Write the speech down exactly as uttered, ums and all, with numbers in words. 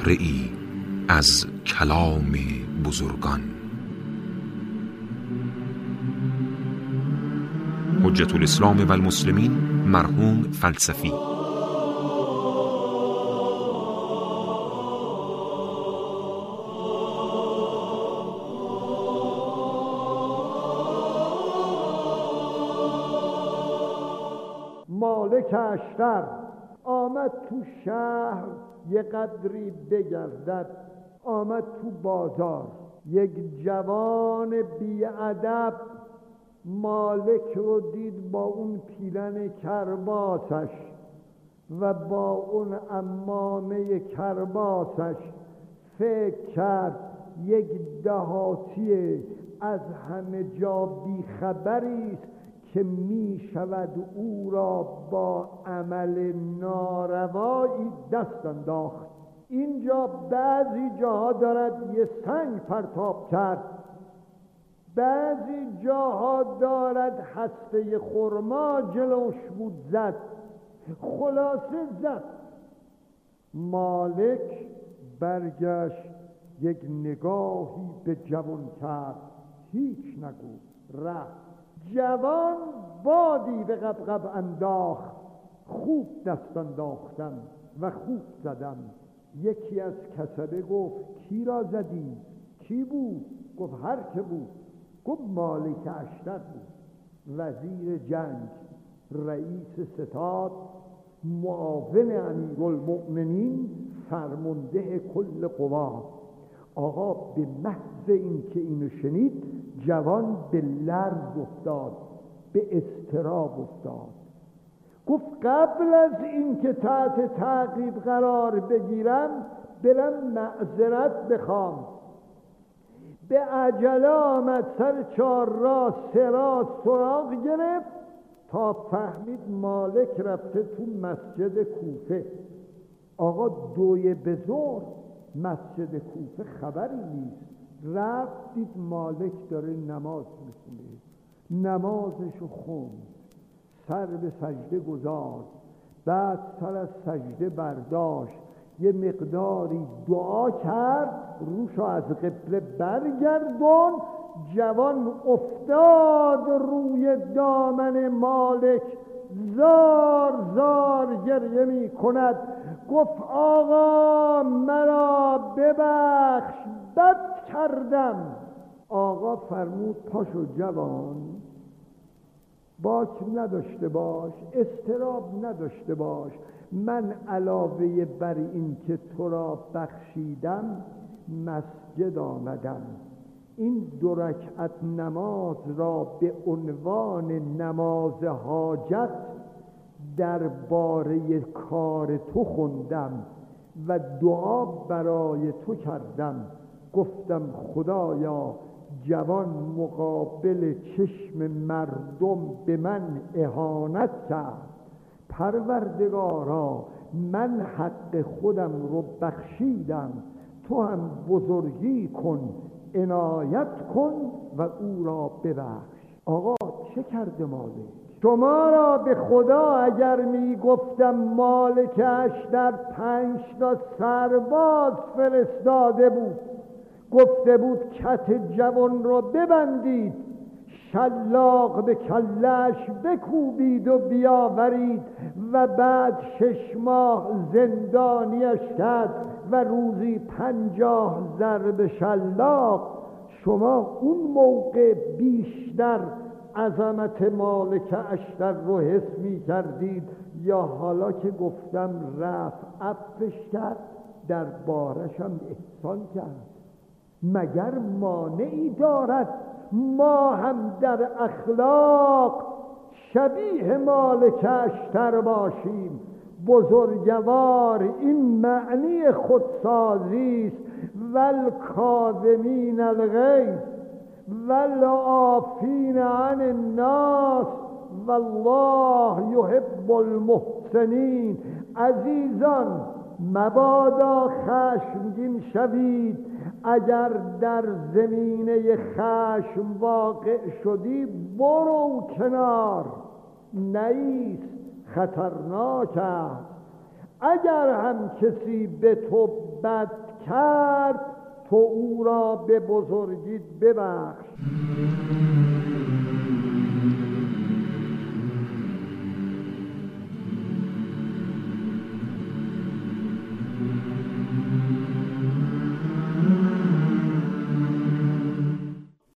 بهره‌ای از کلام بزرگان. حجت الاسلام و المسلمین مرحوم فلسفی. مالک اشتر آمد تو شهر یه قدری بگردد، آمد تو بازار. یک جوان بی‌ادب مالک رو دید با اون پیلن کرباسش و با اون عمامه کرباسش. فکر کرد یک دهاتی از همه جا بیخبری است که می شود او را با عمل ناروایی دست انداخت. اینجا بعضی جاها دارد یه سنگ پرتاب کرد، بعضی جاها دارد هسته خرما جلوش بود زد، خلاصه زد. مالک برگشت یک نگاهی به جوان کرد، هیچ نگو، رفت. جوان بادی به قبقب انداخت، خوب دست انداختم و خوب زدم. یکی از کسبه گفت کی را زدی؟ کی بود؟ گفت هر که بود. گفت مالک اشتر بود، وزیر جنگ، رئیس ستاد، معاون امیرالمؤمنین، فرمانده کل قوا. آقا به محض این که اینو شنید جوان به لرز افتاد، به اضطراب افتاد. گفت قبل از این که تحت تعقیب قرار بگیرم برم معذرت بخوام. به عجله آمد سر چهار راه سه راه سراغ گرفت تا فهمید مالک رفته تو مسجد کوفه. آقا دوی بزرگ مسجد کوفه خبری نیست. رفت دید مالک داره نماز میخونه، نمازشو خوند، سر به سجده گذاشت، بعد سر از سجده برداشت، یه مقداری دعا کرد، روشو از قبله برگردون. جوان افتاد روی دامن مالک، زار زار گریه می کند. گفت آقا مرا ببخش، بد کردم. آقا فرمود پاشو جوان، باک نداشته باش، اضطراب نداشته باش. من علاوه بر این که تو را بخشیدم مسجد آمدم. این دو رکعت نماز را به عنوان نماز حاجت درباره کار تو خوندم و دعا برای تو کردم. گفتم خدایا جوان مقابل چشم مردم به من اهانت کرد، پروردگارا من حق خودم رو بخشیدم، تو هم بزرگی کن، عنایت کن و او را ببخش. آقا چه کرده مالک؟ شما را به خدا اگر می گفتم مالک اشتر پنج تا سرباز فرستاده بود، گفته بود کت جوان رو ببندید، شلاق به کلش بکوبید و بیاورید و بعد شش ماه زندانیش کرد و روزی پنجاه ضرب شلاق، شما اون موقع بیشتر عظمت مالک اشتر رو حس می کردید یا حالا که گفتم رفت عفوش کرد در بارش هم احسان کرد؟ مگر مانعی دارد ما هم در اخلاق شبیه مالک اشتر باشیم؟ بزرگوار این معنی خودسازی است، والکاظمین الغیظ والعافین عن الناس والله یحب المحسنین. عزیزان مبادا خشمگین شوید، اگر در زمینه خشم واقع شدی برو کنار، نیست خطرناک است. اگر هم کسی به تو بد کرد، تو او را به بزرگی ببخش.